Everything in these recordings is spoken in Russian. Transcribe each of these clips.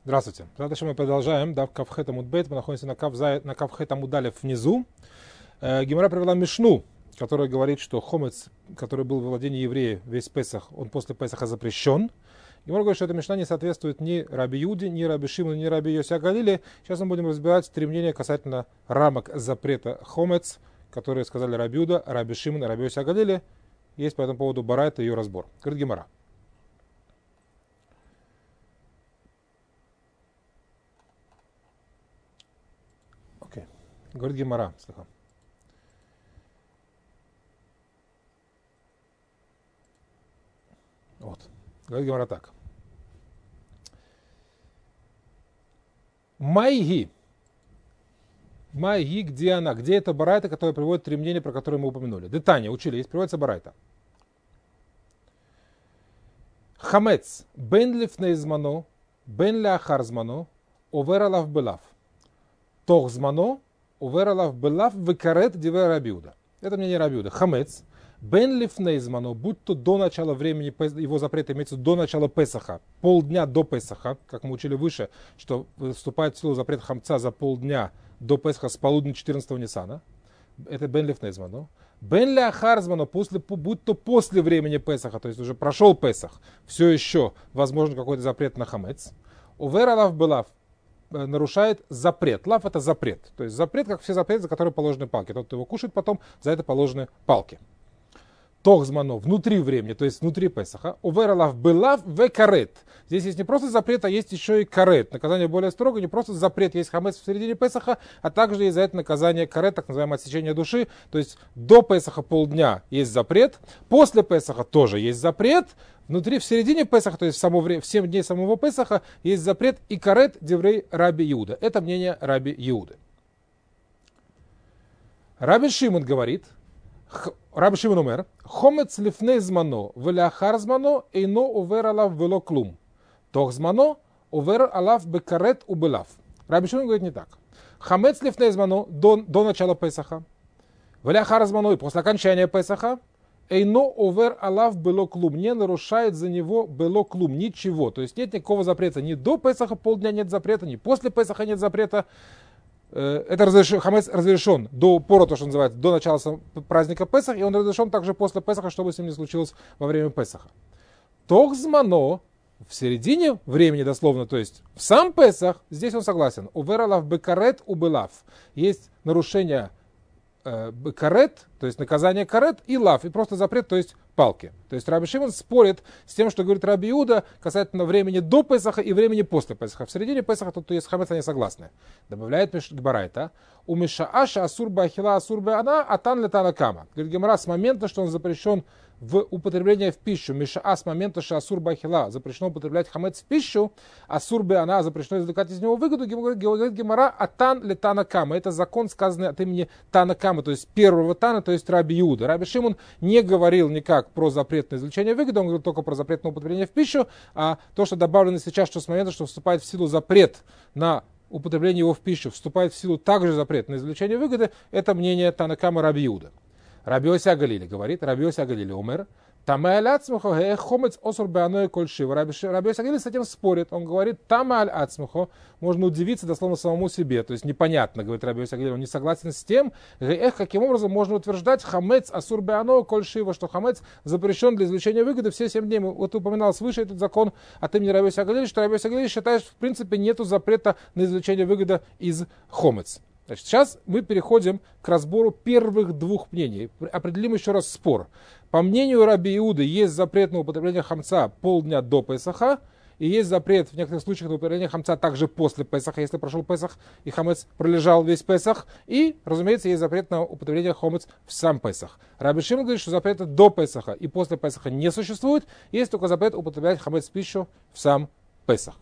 Здравствуйте. Дальше мы продолжаем. Дав Кавхет Амуд Бейт. Мы находимся на Кавхет Амуд Алеф внизу. Гемара привела Мишну, которая говорит, что хомец, который был в владении еврея весь Песах, он после Песаха запрещен. Гемара говорит, что эта Мишна не соответствует ни Раби Юде, ни Раби Шимону, ни Раби Йоси Агалиле. Сейчас мы будем разбирать три мнения касательно рамок запрета хомец, которые сказали Раби Юда, Раби Шимон и Раби Йоси Агалиле. Есть по этому поводу барайта и ее разбор. Говорит Гемара. Говорит Гемара, слыха. Вот. Говорит Гемара так. Майги. Майги, где она? Где эта барайта, которая приводит три мнения, про которые мы упомянули? Детания учили, есть приводится барайта. Хамец. Бен лифнейзмано, бен ляхарзмано, овералав белав. Тохзмано, увералав белав векарет дивер Раби Юда. Это мнение Раби Юда. Хамец. Бен лифнейзмано, будь то до начала времени, его запрета имеется до начала Песаха, полдня до Песаха, как мы учили выше, что вступает в силу запрет хамца за полдня до Песаха с полудня 14-го Ниссана. Это бен лифнейзмано. Бен ляхарзмано, будь то после времени Песаха, то есть уже прошел Песах, все еще возможен какой-то запрет на хамец. Увералав белав. Нарушает запрет. Лав — это запрет. То есть запрет, как все запреты, за которые положены палки. Тот, кто его кушает потом, за это положены палки. Тохзмано, внутри времени, то есть внутри Песаха. Увера лав белав в карет. Здесь есть не просто запрет, а есть еще и карет. Наказание более строгое, не просто запрет, есть хамец в середине Песаха, а также есть за это наказание карет, так называемое отсечение души. То есть до Песаха полдня есть запрет, после Песаха тоже есть запрет. Внутри, в середине Песаха, то есть в 7 дней самого Песаха, есть запрет и карет деврей Раби Юда. Это мнение Раби Юды. Раби Шимон говорит, Раби Шимон умер, хомец лифней змано, веляхар змано, эйно увер алав вело клум. Тох змано, увер алав бекарет убелав. Раби Шимон говорит не так. Хамец лифней змано, до начала Песаха, веляхар змано, и после окончания Песаха, эйно овер алав бело клум, не нарушает за него бело клум, ничего. То есть нет никакого запрета. Ни до Песаха полдня нет запрета, ни после Песаха нет запрета. Это хамец разрешен до пора, то, что называется, до начала праздника Песах, и он разрешен также после Песаха, чтобы с ним не случилось во время Песаха. Тохзмано, в середине времени дословно, то есть в сам Песах, здесь он согласен. Овер алав бекарет убелав. Есть нарушение карет, то есть наказание карет, и лав, и просто запрет, то есть палки. То есть Раби Шимон спорит с тем, что говорит Раби Юда касательно времени до Песаха и времени после Песаха. В середине Песаха тут есть хамец, они согласны. Добавляет Барайта. У Мишааша асур бахила асур беана атан летана кама. Говорит Гемара, с момента, что он запрещен в употреблении в пищу, Мишаа с момента, что асур бахила запрещено употреблять хамец в пищу, асур беана запрещено извлекать из него выгоду, говорит Гемара, атан летана кама. Это закон, сказанный от имени Тана Кама, то есть первого Тана, то есть Раби Юда. Раби Шимон не говорил никак про запрет на извлечение выгоды, он говорил только про запрет на употребление в пищу, а то, что добавлено сейчас, что с момента, что вступает в силу запрет на употребление его в пищу, вступает в силу также запрет на извлечение выгоды, это мнение Тана Кама Раби Юда. Раби Йоси Агалиле говорит, Раби Йоси Агалиле умер, Тамааль ацмухо хомец осур беаной кольшива. Раби Йоси Агалиле с этим спорит. Он говорит, Тамааль ацмухо, можно удивиться дословно самому себе. То есть непонятно, говорит Раби Йоси Агалиле, он не согласен с тем, каким образом можно утверждать хамец асур беаной кольшива, что хамец запрещен для извлечения выгоды все 7 дней. Вот упоминалось выше этот закон от имени Раби Йоси Агалиле, что Раби Йоси Агалиле считает, что в принципе нету запрета на извлечение выгоды из хомец. Значит, сейчас мы переходим к разбору первых двух мнений. Определим еще раз спор. По мнению Раби Иуды есть запрет на употребление хамца полдня до Песаха, и есть запрет в некоторых случаях на употребление хамца также после Песаха, если прошел Песах и хамец пролежал весь Песах. И, разумеется, есть запрет на употребление хамец в сам Песах. Раби Шимон говорит, что запрета до Песаха и после Песаха не существует, есть только запрет употреблять хамец в пищу в сам Песах.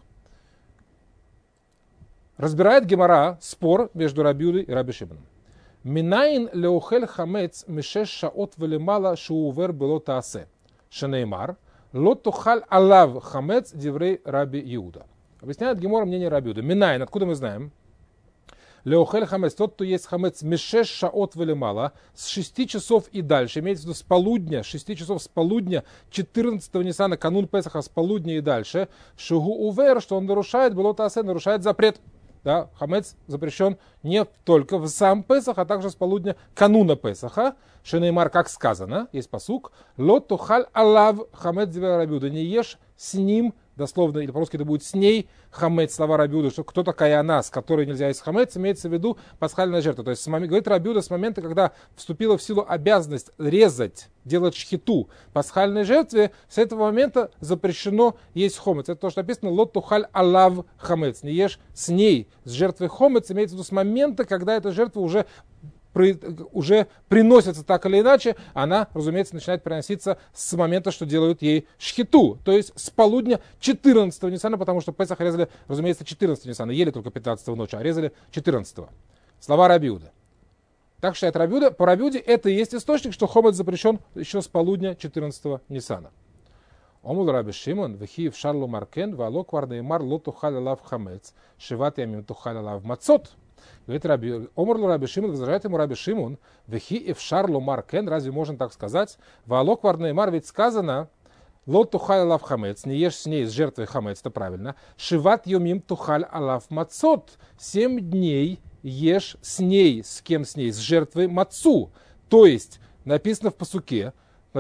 Разбирает Гемара спор между Раби Юдой и Раби Шимоном. Минайн леохель хамец мишеш шаот велемала шуувер было таасе. Шенеймар лот тухаль алав хамец диврей Раби Иуда. Объясняет Гемора мнение Раби Юды. Минайн, откуда мы знаем? Леохель хамец, тот, кто есть хамец, мишеш шаот велемала, с 6 часов и дальше, имеется в виду с полудня, 6 часов с полудня 14-го Нисана, канун Песаха, с полудня и дальше, шугу увер, что он нарушает, нарушает запрет. Да, хамец запрещен не только в сам Песах, а также с полудня кануна Песаха. Шенеймар, как сказано, есть пасук, лот тухаль алав хамец дивер Раби Иуда, не ешь с ним, дословно, или по-русски это будет с ней хамец, слова Раби Иуда, что кто такая она, с которой нельзя есть хамец, имеется в виду пасхальная жертва. То есть, говорит Раби Иуда, с момента, когда вступила в силу обязанность резать, делать шхиту пасхальной жертве, с этого момента запрещено есть хомец. Это то, что написано лот тухаль алав хамец, не ешь с ней, с жертвой хомец, имеется в виду с момента, когда эта жертва уже приносится так или иначе, она, разумеется, начинает приноситься с момента, что делают ей шхиту, то есть с полудня 14-го Нисана, потому что Песах резали, разумеется, 14-го Нисана, ели только 15-го ночи, а резали 14-го. Слова Раби Иуда. Так считает Раби Иуда. По Раби Иуде это и есть источник, что хомец запрещен еще с полудня 14-го Нисана. Омул Раби Шимон, вехиев шарлу маркен, валок варнеймар ло тухаль алав хамец, шиват ямим тухаль алав мацот. Говорит Омур Раби Шимон, возражает ему Раби Шимон, вехи эфшар ломар кен, разве можно так сказать? Ваалок варнеймар, ведь сказано, лот тухаль алав хамец, не ешь с ней, с жертвой хамец, это правильно. Шиват йомим тухаль алав мацот, 7 дней ешь с ней, с кем с ней, с жертвой мацу. То есть, написано в пасуке,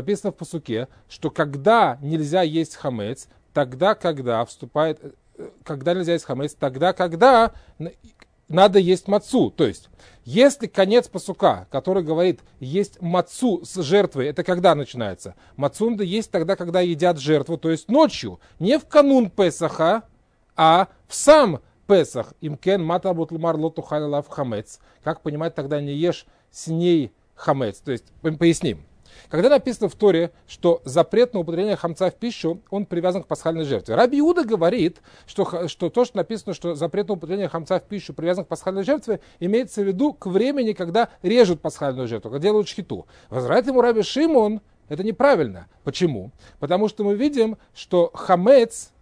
что когда нельзя есть хамец, тогда, когда нельзя есть хамец, тогда, когда надо есть мацу. То есть, если конец пасука, который говорит, есть мацу с жертвой, это когда начинается? Мацу надо есть тогда, когда едят жертву, то есть ночью. Не в канун Песаха, а в сам Песах. Имкен мата бутлмар лоту халялав хамец. Как понимать, тогда не ешь с ней хамец? То есть, поясним. Когда написано в Торе, что запрет на употребление хамца в пищу, он привязан к пасхальной жертве. Раби Иуда говорит, что то, что написано, что запрет на употребление хамца в пищу привязан к пасхальной жертве, имеется в виду к времени, когда режут пасхальную жертву, когда делают шхиту. Возражает ему Раби Шимон, это неправильно. Почему? Потому что мы видим, что хамец,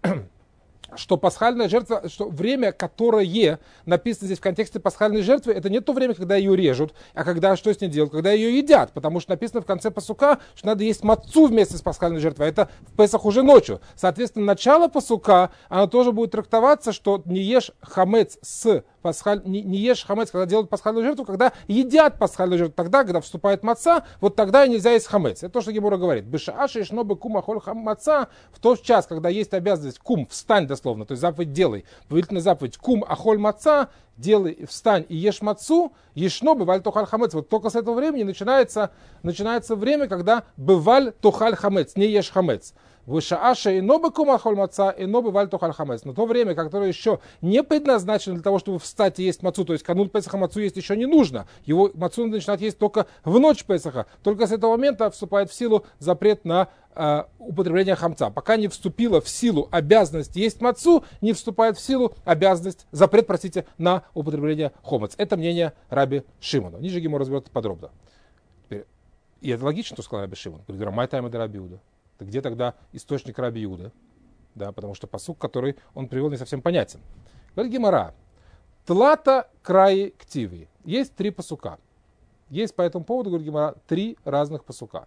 что пасхальная жертва, что время, которое написано здесь в контексте пасхальной жертвы, это не то время, когда ее режут, а когда что с ней делают, когда ее едят, потому что написано в конце пасука, что надо есть мацу вместе с пасхальной жертвой, а это в Песах уже ночью. Соответственно, начало пасука, оно тоже будет трактоваться, что не ешь хамец не ешь хамец, когда делают пасхальную жертву, когда едят пасхальную жертву, тогда, когда вступает маца, вот тогда и нельзя есть хамец. Это то, что Гемора говорит. Бешааши шнобы кум ахоль маца, в тот час, когда есть обязанность кум, встань дословно, то есть заповедь делай, повелительная заповедь кум ахоль маца, делай, встань и ешь мацу, ешно бываль тохаль хамец. Вот только с этого времени начинается время, когда бываль тохаль хамец, не ешь хамец. Вышааша и нобы кумахоль маца, и нобы валь тохаль хамец. Но то время, которое еще не предназначено для того, чтобы встать и есть мацу, то есть канун Песаха мацу есть еще не нужно. Его мацу надо начинать есть только в ночь Песаха. Только с этого момента вступает в силу запрет на употребление хамца. Пока не вступила в силу обязанность есть мацу, не вступает в силу запрет, на употребление хомец. Это мнение Раби Шимона. Ниже Гемора разберет подробно. И это логично, что сказал Раби Шимон. Говорит, май тайм это Раби Иуда. Где тогда источник Раби Иуды? Да, потому что пасук, который он привел, не совсем понятен. Говорит Гемара, тлата краи ктиви. Есть 3 пасука. Есть по этому поводу, говорит Гемара, 3 разных пасука.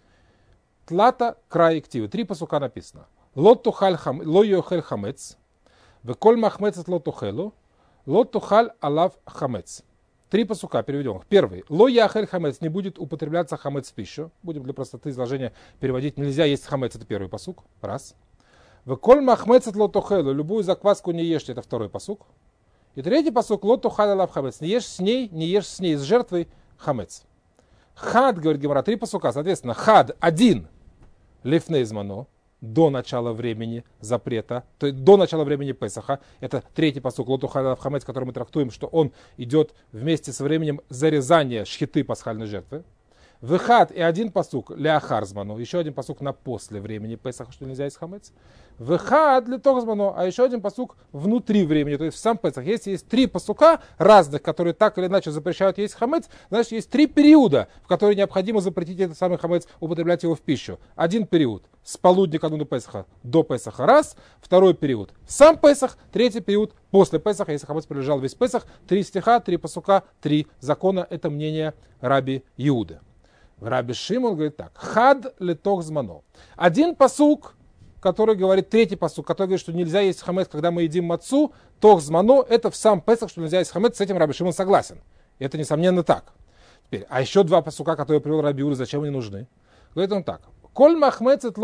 Тлата краи ктиви. 3 пасука написано. Ло йохель хамец, веколь махмецет ло тухелу, ло тухаль алав хамец. 3 пасука переведем. Первый. Ло яхель хамец, не будет употребляться хамец в пищу. Будем для простоты изложения переводить. Нельзя есть хамец, это первый пасук. Раз. Веколь махмецет ло тухелу, любую закваску не ешьте, это второй пасук. И 3 пасук. Ло тухаль алав хамец, не ешь с ней, с жертвой хамец. Хад, говорит Гемара, 3 пасука. Соответственно, хад 1 лифней змано, до начала времени запрета, то есть до начала времени Песаха. Это 3 пасук лоту халав хамец, который мы трактуем, что он идет вместе со временем зарезания шхиты пасхальной жертвы. Вехат и один пасук ляхарзману, еще один пасук на после времени Песаха, что нельзя есть хамец. Вехат для тохзману, а еще один пасук внутри времени, то есть в сам Песах. Если есть три пасука разных, которые так или иначе запрещают есть хамец, значит есть три периода, в которые необходимо запретить этот самый хамец, употреблять его в пищу. Один период с полудня кануна Песаха до Песаха раз, второй период сам Песах, третий период после Песаха, если хамец пролежал весь Песах. 3 стиха, 3 пасука, 3 закона, это мнение Раби Иуды. Раби Шимон говорит так: хад летох змано. Один пасук, который говорит, третий пасук, который говорит, что нельзя есть хамец, когда мы едим мацу, тох змано, это в сам Песах, что нельзя есть хамец, с этим Раби Шимон согласен. Это несомненно так. Теперь, а еще два пасука, которые привел Раби Иуда, зачем они нужны? Говорит он так: коль махмецет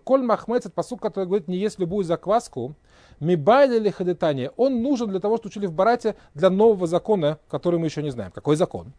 пасук, который говорит, не есть любую закваску, мибайли или хадетания, он нужен для того, что учили в Барате, для нового закона, который мы еще не знаем. Какой закон?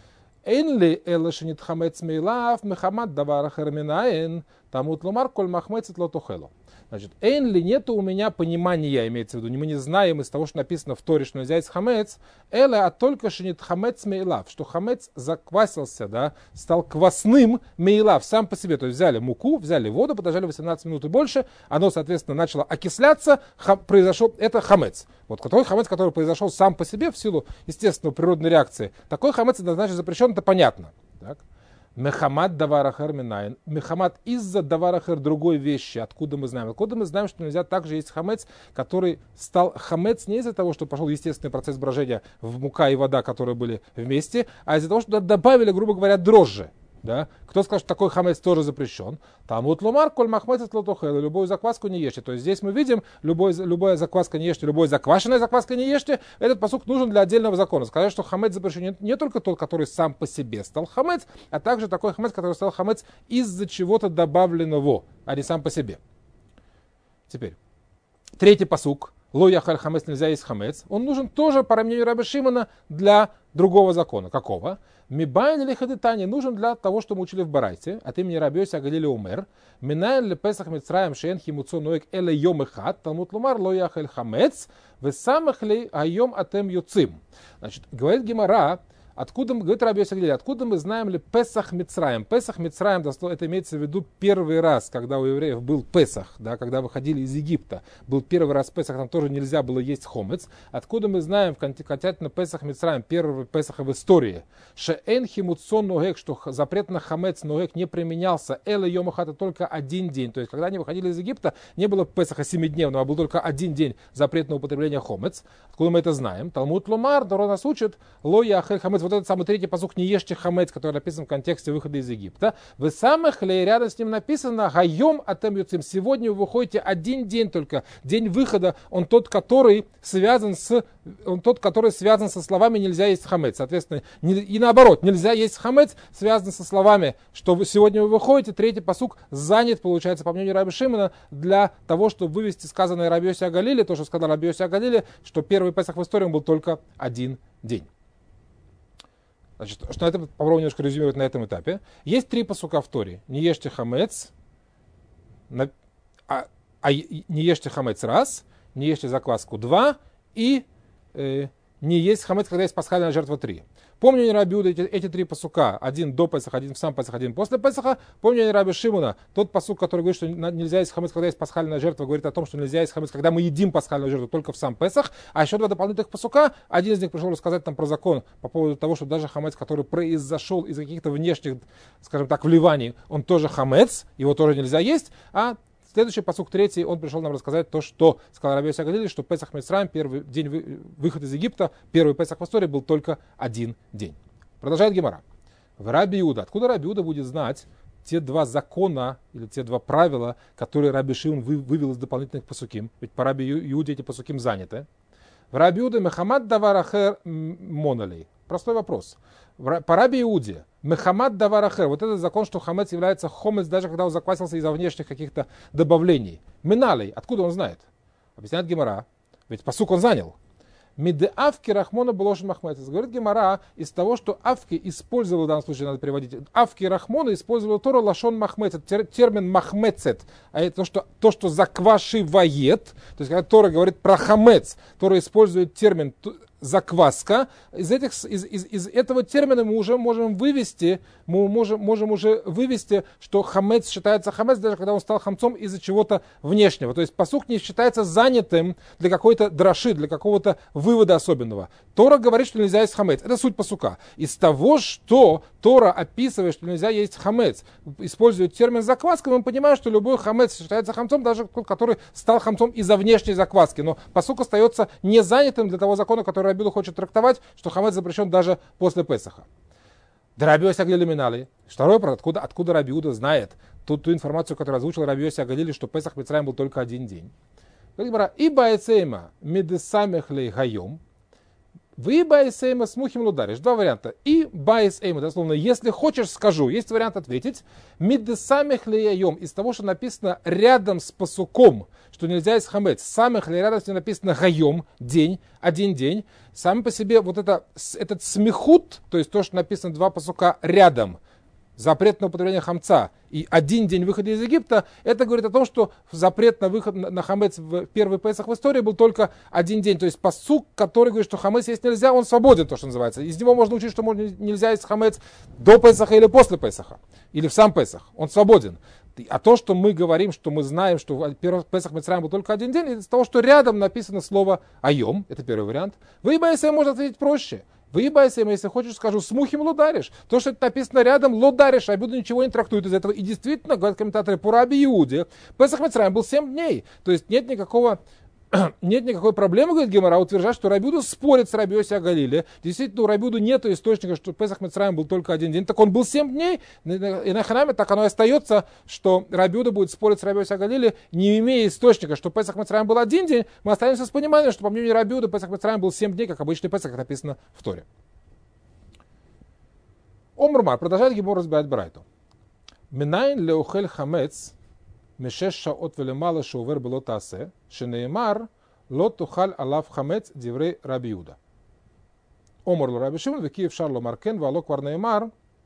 Энли элешенит хамец мейлав мехамад давара херминаен тамут ломар коль махмецет лотохело. Значит, энли нету у меня понимания, имеется в виду, мы не знаем из того, что написано в Торе, что нельзя есть хамец, эле, а только шенит хамец мейлав, что хамец заквасился, да, стал квасным мейлав сам по себе. То есть взяли муку, взяли воду, подождали 18 минут и больше, оно, соответственно, начало окисляться, произошел, это хамец. Вот такой хамец, который произошел сам по себе в силу, естественно, природной реакции, такой хамец, значит, запрещен, это понятно. Так? Мехамад даварахер минайн. Мехамад из-за даварахер другой вещи. Откуда мы знаем? Откуда мы знаем, что нельзя также есть хамец, который стал хамец не из-за того, что пошел естественный процесс брожения в мука и вода, которые были вместе, а из-за того, что добавили, грубо говоря, дрожжи. Да? Кто скажет, что такой хамец тоже запрещен? Там вот ломар, коль махмецет лотохел, любую закваску не ешьте. То есть здесь мы видим, любая закваска не ешьте, любой заквашенная закваска не ешьте. Этот пасук нужен для отдельного закона. Сказать, что хамец запрещен не только тот, который сам по себе стал хамец, а также такой хамец, который стал хамец из-за чего-то добавленного, а не сам по себе. Теперь, третий пасук. Ло яхаль хамец, нельзя есть хамец. Он нужен тоже, по мнению Раби Шимона, для другого закона. Какого? Мибайн или хадетани нужен для того, что мы учили в Барайте, от имени Раби Йоси Агалили умер. Минайн ли Песах Мицраем шеен химуцо ноек эле йом эхат, талмуд лумар ло яхаль хамец, весамах ли айом атем юцим. Значит, говорит Гемара, откуда, говорит Раби Йоси Агалили, откуда мы знаем ли Песах Мицраем? Песах Мицраем, это имеется в виду первый раз, когда у евреев был Песах, да, когда выходили из Египта. Был первый раз Песах, там тоже нельзя было есть хомец. Откуда мы знаем, касательно Песах Мицраем, первого Песаха в истории, шеэн химуцон ногек, что запрет на хамец ногек не применялся, эле йомахата только один день. То есть, когда они выходили из Египта, не было Песаха 7-дневного, а был только один день запрет на употребление хомец. Откуда мы это знаем? Талмуд ломар, Тора нас учит, ло яхель хамец. Вот этот самый третий пасук, не ешьте хамец, который написан в контексте выхода из Египта. Вы самых ли рядом с ним написано хайом атем юцим. Сегодня вы выходите один день только. День выхода, он тот, который связан со словами «нельзя есть хамец». Соответственно, и наоборот, «нельзя есть хамец» связано со словами, что сегодня вы выходите. Третий пасук занят, получается, по мнению Раби Шимона, для того, чтобы вывести сказанное Раби Йоси Агалили, то, что сказал Раби Йоси Агалили, что первый Песах в истории был только один день. Значит, что это попробуем немножко резюмировать на этом этапе. Есть три пасука в Торе. Не ешьте хамец, не ешьте хамец раз, не ешьте закваску 2 и не есть хамец, когда есть пасхальная жертва 3. Помню Раби Иуда эти три пасука, один до Песаха, один в сам Песах, один после Песаха. Помню Раби Шимона, тот пасук, который говорит, что нельзя есть хамец, когда есть пасхальная жертва, говорит о том, что нельзя есть хамец, когда мы едим пасхальную жертву только в сам Песах. А еще два дополнительных пасука, один из них пришел рассказать нам про закон по поводу того, что даже хамец, который произошел из каких-то внешних, скажем так, вливаний, он тоже хамец, его тоже нельзя есть, а следующий пасук, третий, он пришел нам рассказать то, что сказал Раби Йоси Агалили, что Песах Мицраем, первый день выхода из Египта, первый Песах в истории был только один день. Продолжает Гемара. В Раби Иуда. Откуда Раби Иуда будет знать те два закона или те два правила, которые Раби Шимон вывел из дополнительных пасуким? Ведь по Раби Иуде эти пасуким заняты. В Раби Иуде мехамад даварахер монолей. Простой вопрос. По Раби Иуде мехамад даварахер. Вот этот закон, что хамец является хомец, даже когда он заквасился из-за внешних каких-то добавлений. Миналей. Откуда он знает? Объясняет Гемара. Ведь пасук он занял. Миде авки рахмона булошин махмецес. Говорит Гемара из того, что авки использовал, в данном случае надо переводить, авки рахмона использовал Тора лашон махмецет, термин махмецет, а это то, что заквашивает. То есть, когда Тора говорит про хамец, Тора использует термин закваска. Из этого термина мы уже можем вывести, что хамец считается хамец, даже когда он стал хамцом из-за чего-то внешнего. То есть пасук не считается занятым для какой-то драши, для какого-то вывода особенного. Тора говорит, что нельзя есть хамец. Это суть пасука. Из того, что Тора описывает, что нельзя есть хамец, использует термин закваска, мы понимаем, что любой хамец считается хамцом, даже тот, который стал хамцом из-за внешней закваски. Но пасук остается не занятым для того закона, который Раби Юда хочет трактовать, что хамец запрещен даже после Песаха. Раби Йоси Агалили Минали. Второй вопрос, откуда Раби Юда знает ту информацию, которую озвучил Раби Йоси Агалили, что Песах Мицраим был только один день. И баэцейма медесамех лей хайом. Вы баэсэйма смухим лударишь. Два варианта. И баэсэйма, дословно, если хочешь, скажу. Есть вариант ответить. Мидесамех лейайом. Из того, что написано рядом с пасуком, что нельзя есть хамец. Самых ли рядом с ним написано хайом, день, один день. Сами по себе вот этот смехут, то есть то, что написано два пасука рядом, запрет на употребление хамца и один день выхода из Египта, это говорит о том, что запрет на выход на хамец в первый Песах в истории был только один день. То есть пасук, который говорит, что хамец есть нельзя, он свободен, то, что называется. Из него можно учить, что нельзя есть хамец до Песаха или после Песаха, или в сам Песах. Он свободен. А то, что мы говорим, что мы знаем, что первый Песах Мицраим был только один день, из-за того, что рядом написано слово «айом», это первый вариант. Вы, Баэсэм, можно ответить проще. Вы, Баэсэм, если хочешь, скажу, смухим лударишь. То, что это написано рядом, лударишь, Раби Юда ничего не трактует из этого. И действительно, говорят комментаторы, по Раби Юде, Песах Мицраим был 7 дней. То есть нет никакой проблемы, говорит Гемара, утверждать, что Раби Юда спорит с Раби Йоси Агалили. Действительно, у Раби Юды нет источника, что Песах Мицраим был только один день. Так он был 7 дней, и на Ханаме так оно и остается, что Раби Юда будет спорить с Раби Йоси Агалили, не имея источника, что Песах Мицраим был один день. Мы останемся с пониманием, что по мнению Раби Юды Песах Мицраим был 7 дней, как обычный Песах, как написано в Торе. Омрмар продолжает Гемора разбирать Брайту. Минайн леухель хамец мешеш шаот велемала шоувер было тасе, шенеймар лот тухаль алав хамец диврей Раби Юда. Омар ло Раби Шимон векиев шарло маркен вало квар неймар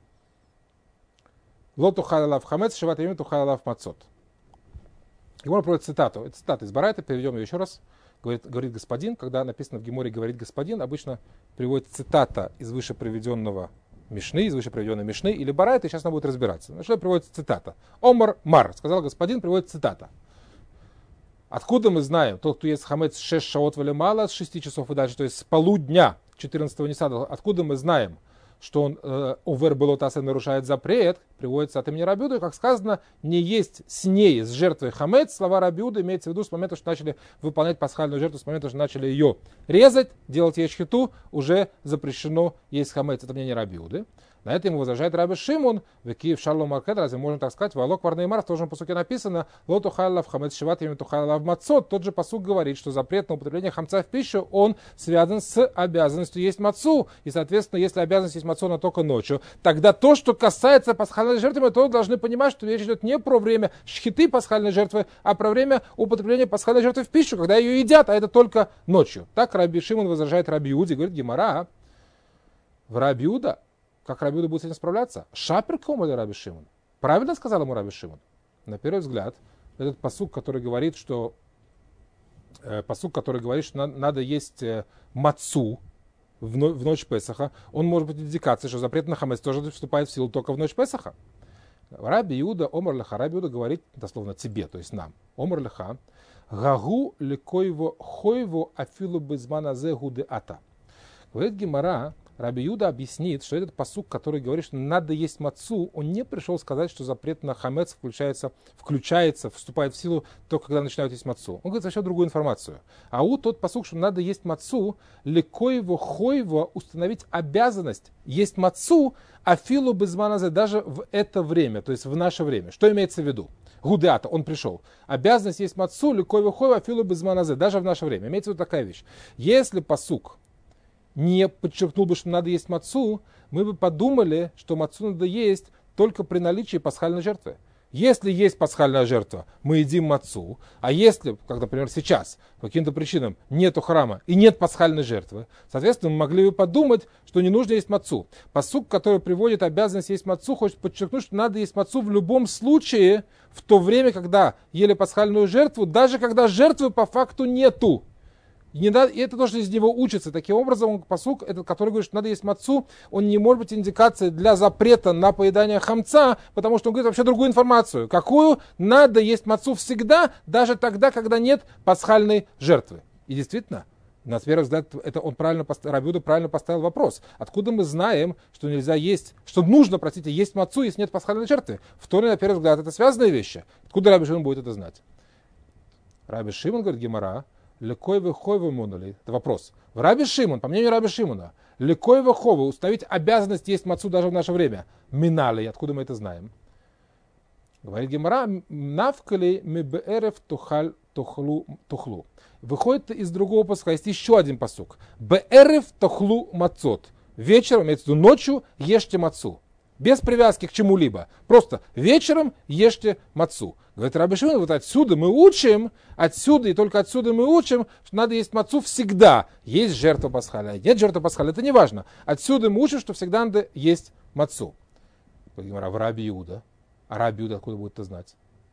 лот тухаль алав хамец шеват ямим тухаль алав мацот. Гемора проводит цитату. Это цитата из Барайта, переведем ее еще раз. Говорит господин, когда написано в Геморе «говорит господин», обычно приводит цитата из выше приведенного Мишны, из выше приведенной Мишны или Барайта, и сейчас она будет разбираться. На что приводится цитата. Омар Мар, сказал господин, приводит цитата. Откуда мы знаем, тот, кто ест хамец 6 шаот мало, с 6 часов и дальше, то есть с полудня 14-го Нисана, откуда мы знаем, что он овер было тасе нарушает запрет, приводится от имени Раби Юды, как сказано, не есть с ней, с жертвой хамец. Слова Раби Юды имеется в виду с момента, что начали выполнять пасхальную жертву, с момента, что начали ее резать, делать ей шхиту, уже запрещено есть хамец. Это мнение Раби Юды. На это ему возражает Раби Шимон, векиев шарло маркет, разве можно так сказать, валок варнеймар, в том же пасуке написано, ло тухайлав хамец шиват имя тухайлав мацот. Тот же пасук говорит, что запрет на употребление хамца в пищу, он связан с обязанностью есть мацу. И, соответственно, если обязанность есть мацу, но только ночью, тогда то, что касается пасхальной жертвы, мы тоже должны понимать, что речь идет не про время шхиты пасхальной жертвы, а про время употребления пасхальной жертвы в пищу, когда ее едят, а это только ночью. Так Раби Шимон возражает Раби Юде, говорит Гемара, в Раби Юда, как Раби Юда будет с этим справляться? Шапер кому или Раби Шимон? Правильно сказал ему Раби Шимон? На первый взгляд, этот пасук, который говорит, что надо есть мацу в ночь Песаха, он может быть индикацией, что запрет на хамец тоже вступает в силу только в ночь Песаха. Раби Юда, Омар леха, Раби Юда говорит, дословно тебе, то есть нам, Омар леха, гагу лекойво хойво афилу безманазе гуде ата. Говорит Гемара, Раби Юда объяснит, что этот пасук, который говорит, что надо есть мацу, он не пришел сказать, что запрет на хамец вступает в силу только когда начинают есть мацу. Он говорит совсем другую информацию. А тот пасук, что надо есть мацу, лекоево хойво установить обязанность есть мацу, афилу безманазе даже в это время, то есть в наше время. Что имеется в виду? Гудеата, он пришел. Обязанность есть мацу, лекоево хойво, афилу безманазе, даже в наше время. Имеется в виду такая вещь. Если пасук не подчеркнул бы, что надо есть мацу, мы бы подумали, что мацу надо есть только при наличии пасхальной жертвы. Если есть пасхальная жертва, мы едим мацу, а если, как, например, сейчас, по каким-то причинам нету храма и нет пасхальной жертвы, соответственно, мы могли бы подумать, что не нужно есть мацу. Пасук, который приводит обязанность есть мацу, хочет подчеркнуть, что надо есть мацу в любом случае, в то время, когда ели пасхальную жертву, даже когда жертвы по факту нету. И это то, что из него учится. Таким образом, пасук, этот, который говорит, что надо есть мацу, он не может быть индикацией для запрета на поедание хамца, потому что он говорит вообще другую информацию. Какую? Надо есть мацу всегда, даже тогда, когда нет пасхальной жертвы. И действительно, на первый взгляд, это Раби Иуда правильно поставил вопрос. Откуда мы знаем, что нельзя есть, что нужно, есть мацу, если нет пасхальной жертвы? В Торе, на первый взгляд, это связанные вещи. Откуда Раби Шимон будет это знать? Раби Шимон, говорит Гемара, лекой веховы мунули. Это вопрос. В Раби Шимон, по мнению Раби Шимона, лекой веховы, установить обязанность есть мацу даже в наше время. Минали, откуда мы это знаем? Говорит Гемара, навкали ми беэрев тухлу. Выходит из другого пасука, есть еще один пасук. Беэрев тухлу мацот. Вечером, имеется в виду ночью, ешьте мацу. Без привязки к чему-либо. Просто вечером ешьте мацу. Говорит Раби Шимон, вот отсюда и только отсюда мы учим, что надо есть мацу всегда. Есть жертва пасхальная, нет жертвы пасхальной, это не важно. Отсюда мы учим, что всегда надо есть мацу. В Раби Иуда. А Раби Иуда откуда будет это знать?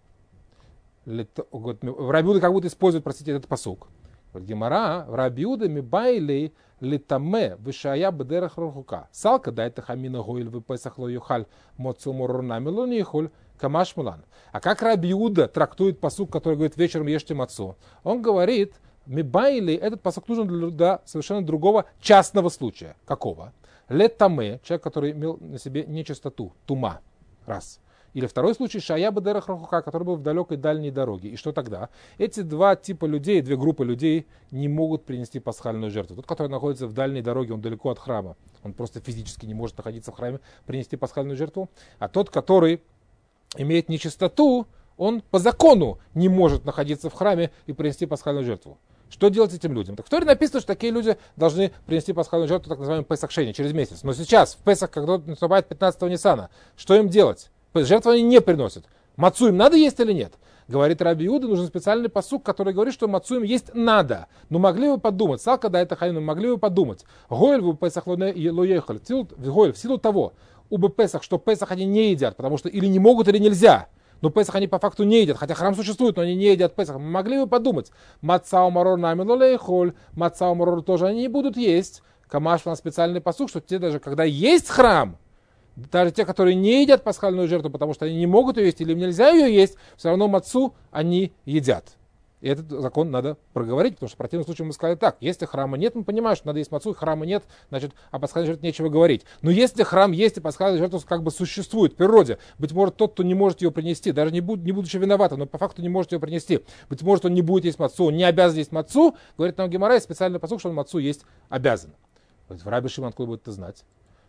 В Раби Иуда как будто использует, этот пасук. Гемара, в Раби Иуда мибайли литаме вишая бедерах рухука. Салка дайте хамина гойль выпесах ло юхаль моцу морурнами ло нихуль камаш мулан. А как Раби Иуда трактует пасук, который говорит вечером ешьте мацу? Он говорит, мибайли, этот пасук нужен для совершенно другого частного случая. Какого? Летаме, человек, который имел на себе нечистоту, тума. Раз. Или второй случай, шая бедерах рахука, который был в далекой дальней дороге. И что тогда? Эти два типа людей, две группы людей не могут принести пасхальную жертву. Тот, который находится в дальней дороге, он далеко от храма. Он просто физически не может находиться в храме, принести пасхальную жертву. А тот, который имеет нечистоту, он по закону не может находиться в храме и принести пасхальную жертву. Что делать этим людям? Так в Торе написано, что такие люди должны принести пасхальную жертву, так называемый Песах Шени, через месяц. Но сейчас, в Песах, когда наступает 15-го Ниссана, что им делать? Жертву они не приносят. Мацу им надо есть или нет? Говорит Раби Иуда, нужен специальный пасук, который говорит, что мацу им есть надо. Но могли вы подумать, салка да это хайну, могли вы подумать, гойль в Песах лоехаль, в силу того, у Песах, что Песах они не едят, потому что или не могут, или нельзя. Но Песах они по факту не едят, хотя храм существует, но они не едят Песах. Могли бы подумать, мацау марор нами лолейхоль, мацау марор тоже они не будут есть. Камаш вам специальный пасук, что те даже, когда есть храм, даже те, которые не едят пасхальную жертву, потому что они не могут ее есть или им нельзя ее есть, все равно мацу они едят. И этот закон надо проговорить, потому что в противном случае мы сказали так, если храма нет, мы понимаем, что надо есть мацу, храма нет, значит, о пасхальной жертве нечего говорить. Но если храм есть и пасхальная жертва как бы существует в природе, быть может, тот, кто не может ее принести, даже не будучи виноватым, но по факту не может ее принести, быть может, он не будет есть мацу, он не обязан есть мацу, говорит нам Гемара, специальный пасук, что он мацу есть обязан. В Раби Шимон откуда будет это знать?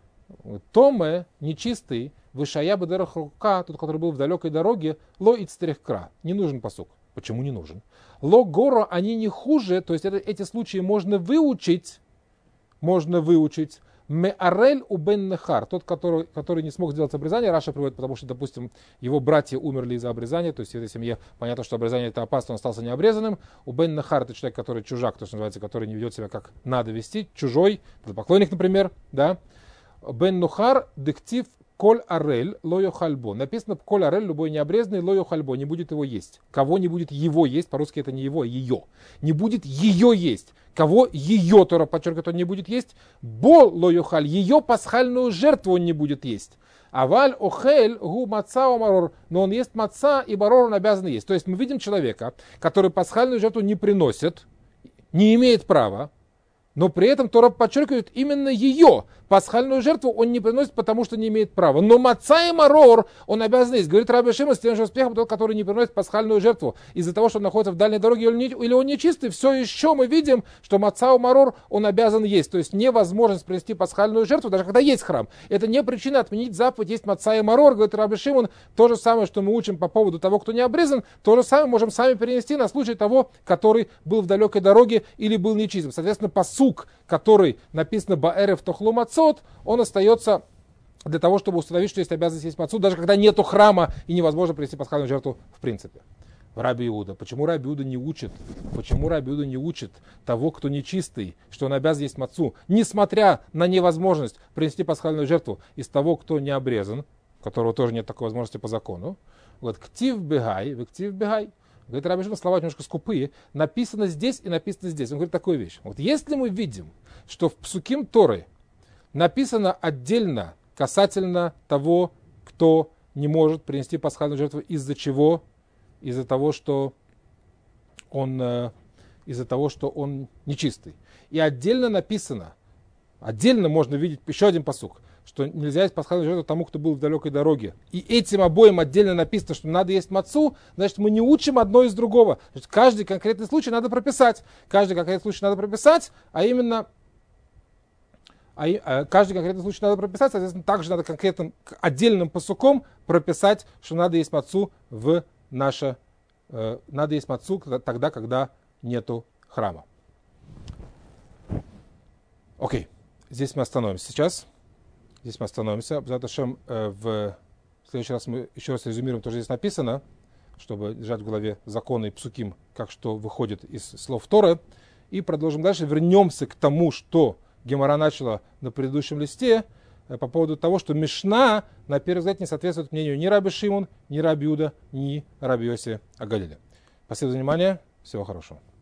Томе, нечистый, вышая бедерах рука, тот, который был в далекой дороге, ло ицтерехкра, не нужен пасук. Почему не нужен? Ло горо, они не хуже, то есть эти случаи можно выучить. Меарель у бен нехар, тот, который не смог сделать обрезание, Раша приводит, потому что, допустим, его братья умерли из-за обрезания, то есть в этой семье понятно, что обрезание это опасно, он остался необрезанным. У бен нехар это человек, который чужак, то, что называется, который не ведет себя как надо вести, чужой, поклонник, например, да. Бен нухар дектив коль арель лойо хальбо. Написано коль арель, любой необрезанный, лойо хальбо, не будет его есть. Кого не будет его есть, по-русски это не его, а ее. Не будет ее есть. Кого ее, Тора подчеркивает, он не будет есть. Бо лойо халь, ее пасхальную жертву он не будет есть. Аваль охель гу маца омарор, но он ест маца и барор он обязан есть. То есть мы видим человека, который пасхальную жертву не приносит, не имеет права, но при этом Тора подчеркивает именно ее. Пасхальную жертву он не приносит, потому что не имеет права. Но маца и марор он обязан есть. Говорит Раби Шимон с тем же успехом, тот, который не приносит пасхальную жертву. Из-за того, что он находится в дальней дороге или он нечистый, все еще мы видим, что маца и марор он обязан есть. То есть невозможность принести пасхальную жертву, даже когда есть храм. Это не причина отменить заповедь есть маца и марор. Говорит Раби Шимон, то же самое, что мы учим по поводу того, кто не обрезан, то же самое можем сами перенести на случай того, который был в далекой дороге или был нечистым. Соответственно, пасук, который написано баэрев тохлу мацот, он остается для того, чтобы установить, что есть обязанность есть мацу, даже когда нету храма и невозможно принести пасхальную жертву в принципе. Раби Иуда. Почему Раби Иуда не учит? Почему Раби Иуда не учит того, кто нечистый, что он обязан есть мацу, несмотря на невозможность принести пасхальную жертву из того, кто не обрезан, у которого тоже нет такой возможности по закону? Вот ктив бегай, говорит Раби Шимон, слова немножко скупые, написано здесь и написано здесь. Он говорит такую вещь. Вот если мы видим, что в Псуким Торы написано отдельно касательно того, кто не может принести пасхальную жертву, из-за чего? Из-за того, что он нечистый. И отдельно написано, отдельно можно видеть еще один пасук, что нельзя есть пасхальную жертву тому, кто был в далекой дороге. И этим обоим отдельно написано, что надо есть мацу, значит, мы не учим одно из другого. Значит, каждый конкретный случай надо прописать. Каждый конкретный случай надо прописать, соответственно, также надо конкретным отдельным пасуком прописать, что надо есть мацу надо есть мацу тогда, когда нету храма. Окей, здесь мы остановимся сейчас. Здесь мы остановимся. В следующий раз мы еще раз резюмируем то, что здесь написано, чтобы держать в голове законы и псуким, как что выходит из слов Торы. И продолжим дальше. Вернемся к тому, что Гемара начала на предыдущем листе, по поводу того, что Мишна, на первый взгляд, не соответствует мнению ни Раби Шимон, ни Раби Иуда, ни Раби Йоси Агалиля. Спасибо за внимание. Всего хорошего.